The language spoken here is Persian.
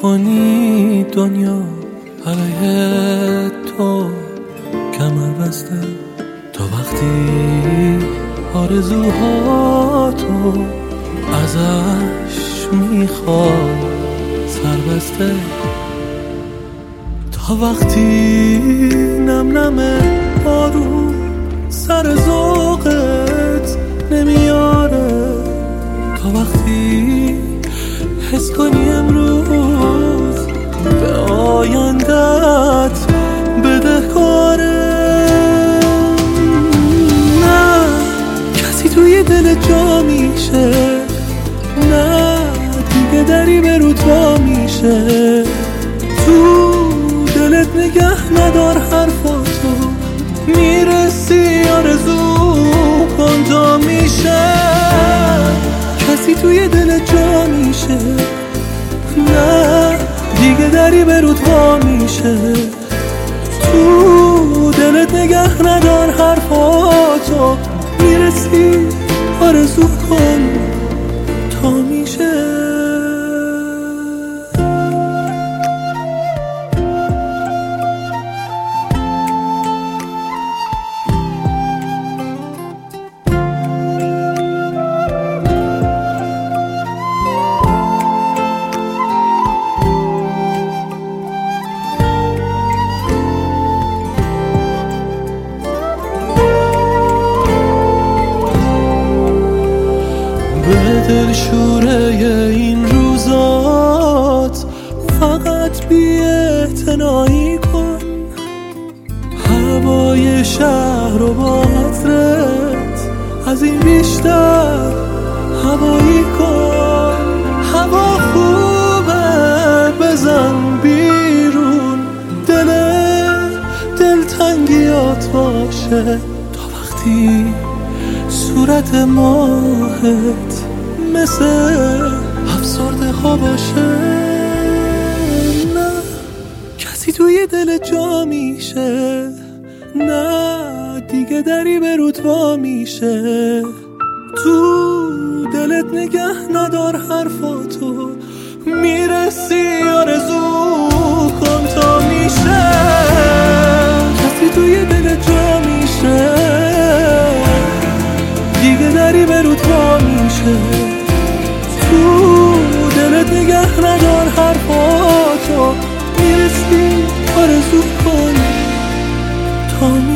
کنی دنیا علیه تو کمر بسته، تا وقتی آرزوهاتو ازش میخوای سر بسته، تا وقتی نم نم آروم سر ذوقت نمیاره، تا وقتی حس کنی امروز به آیندت بدهکاره. نه کسی توی دل جا میشه، نه دیگه دری به رود وا میشه، تو دلت نگه ندار حرفاتو، میرسی آرزو کن تا میشه. کسی توی دل جا میشه، نه دیگه دری به رود وا میشه، تو دلت نگه ندار حرفاتو، میرسی آرزو کن تا میشه. دلشوره این روزات فقط بی‌اعتنایی کن، هوای شهر رو با عطرت از این بیشتر هوایی کن. هوا خوبه بزن بیرون، دلتنگیات باشه، تا وقتی صورت ماهت مثل افسرده ها باشه. نه کسی توی دل جا میشه، نه دیگه دری به رود وا میشه، تو دلت نگه ندار حرفاتو، میرسی آرزو کن تا میشه. کسی توی دل جا میشه، دیگه دری به رود وا میشه، تو دلت نگه ندار حرفاتو، میرسی آرزو کن تا